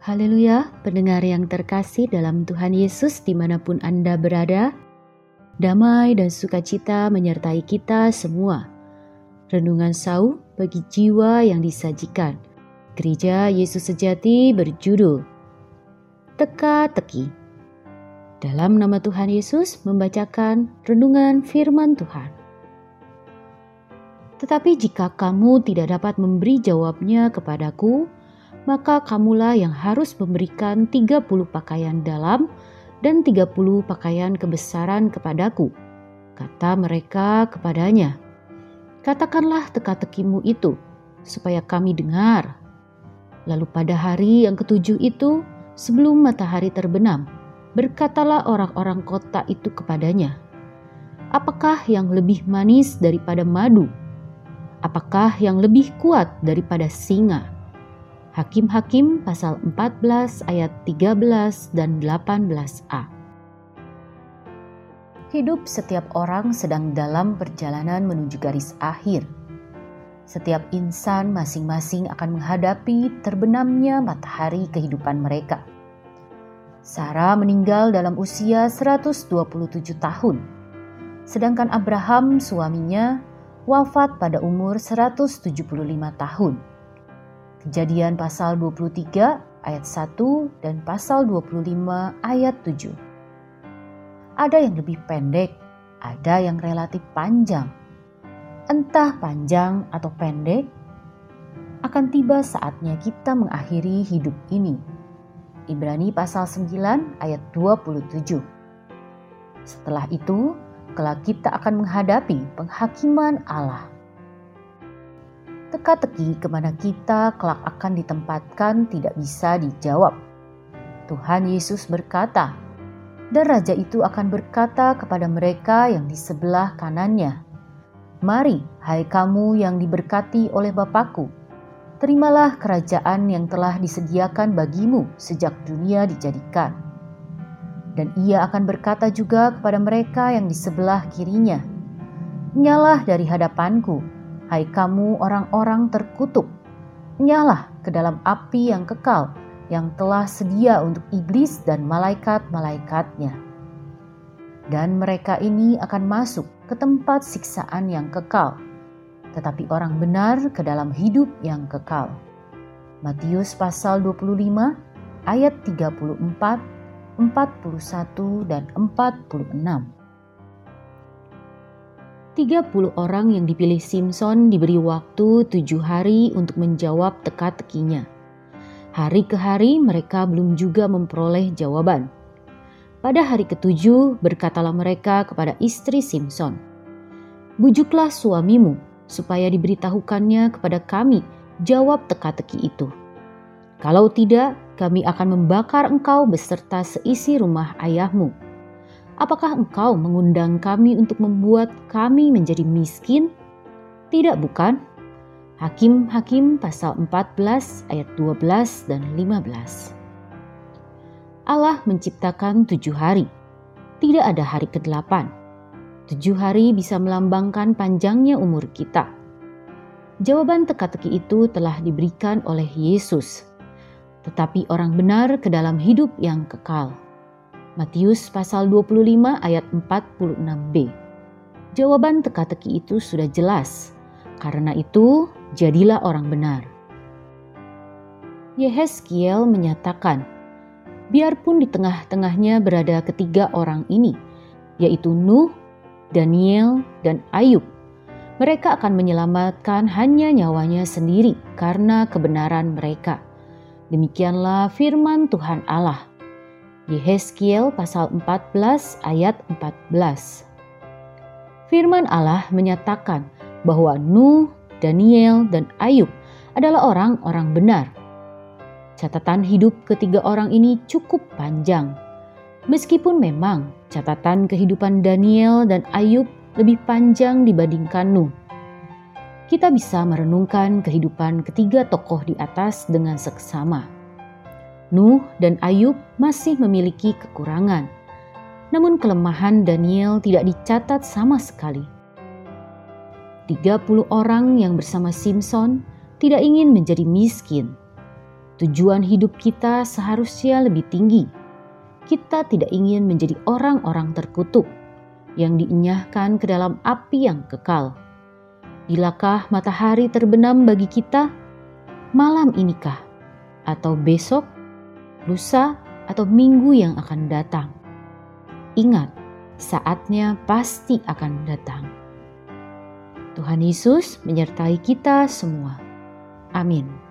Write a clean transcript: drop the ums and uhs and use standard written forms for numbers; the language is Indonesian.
Haleluya, pendengar yang terkasih dalam Tuhan Yesus dimanapun Anda berada. Damai dan sukacita menyertai kita semua. Renungan Sauh bagi jiwa yang disajikan. Gereja Yesus Sejati berjudul Teka-teki. Dalam nama Tuhan Yesus membacakan renungan firman Tuhan. Tetapi jika kamu tidak dapat memberi jawabnya kepadaku, maka kamulah yang harus memberikan 30 pakaian dalam dan 30 pakaian kebesaran kepadaku. Kata mereka kepadanya, katakanlah teka-tekimu itu, supaya kami dengar. Lalu pada hari yang ketujuh itu, sebelum matahari terbenam, berkatalah orang-orang kota itu kepadanya, apakah yang lebih manis daripada madu? Apakah yang lebih kuat daripada singa? Hakim-Hakim pasal 14 ayat 13 dan 18a. Hidup setiap orang sedang dalam perjalanan menuju garis akhir. Setiap insan masing-masing akan menghadapi terbenamnya matahari kehidupan mereka. Sarah meninggal dalam usia 127 tahun, sedangkan Abraham suaminya wafat pada umur 175 tahun. Kejadian pasal 23 ayat 1 dan pasal 25 ayat 7. Ada yang lebih pendek, ada yang relatif panjang. Entah panjang atau pendek, akan tiba saatnya kita mengakhiri hidup ini. Ibrani pasal 9 ayat 27. Setelah itu, kelak kita akan menghadapi penghakiman Allah. Teka-teki kemana kita kelak akan ditempatkan tidak bisa dijawab. Tuhan Yesus berkata, dan Raja itu akan berkata kepada mereka yang di sebelah kanannya, mari, hai kamu yang diberkati oleh Bapa-Ku, terimalah kerajaan yang telah disediakan bagimu sejak dunia dijadikan. Dan ia akan berkata juga kepada mereka yang di sebelah kirinya, nyalah dari hadapanku, hai kamu orang-orang terkutuk, nyala ke dalam api yang kekal yang telah sedia untuk iblis dan malaikat-malaikatnya. Dan mereka ini akan masuk ke tempat siksaan yang kekal, tetapi orang benar ke dalam hidup yang kekal. Matius pasal 25 ayat 34, 41 dan 46. 30 orang yang dipilih Simson diberi waktu 7 hari untuk menjawab teka-tekinya. Hari ke hari mereka belum juga memperoleh jawaban. Pada hari ke-7 berkatalah mereka kepada istri Simson, bujuklah suamimu supaya diberitahukannya kepada kami jawab teka-teki itu. Kalau tidak, kami akan membakar engkau beserta seisi rumah ayahmu. Apakah engkau mengundang kami untuk membuat kami menjadi miskin? Tidak bukan? Hakim-Hakim pasal 14 ayat 12 dan 15. Allah menciptakan 7 hari. Tidak ada hari ke-8. 7 hari bisa melambangkan panjangnya umur kita. Jawaban teka-teki itu telah diberikan oleh Yesus. Tetapi orang benar ke dalam hidup yang kekal. Matius pasal 25 ayat 46b. Jawaban teka-teki itu sudah jelas. Karena itu, jadilah orang benar. Yehezkiel menyatakan, biarpun di tengah-tengahnya berada ketiga orang ini, yaitu Nuh, Daniel, dan Ayub, mereka akan menyelamatkan hanya nyawanya sendiri karena kebenaran mereka. Demikianlah firman Tuhan Allah. Yehezkiel pasal 14 ayat 14. Firman Allah menyatakan bahwa Nuh, Daniel, dan Ayub adalah orang-orang benar. Catatan hidup ketiga orang ini cukup panjang. Meskipun memang catatan kehidupan Daniel dan Ayub lebih panjang dibandingkan Nuh. Kita bisa merenungkan kehidupan ketiga tokoh di atas dengan seksama. Nuh dan Ayub masih memiliki kekurangan, namun kelemahan Daniel tidak dicatat sama sekali. 30 orang yang bersama Simson tidak ingin menjadi miskin. tujuan hidup kita seharusnya lebih tinggi. Kita tidak ingin menjadi orang-orang terkutuk yang dienyahkan ke dalam api yang kekal. Bilakah matahari terbenam bagi kita? Malam inikah? Atau besok? Lusa? Atau minggu yang akan datang? Ingat, saatnya pasti akan datang. Tuhan Yesus menyertai kita semua. Amin.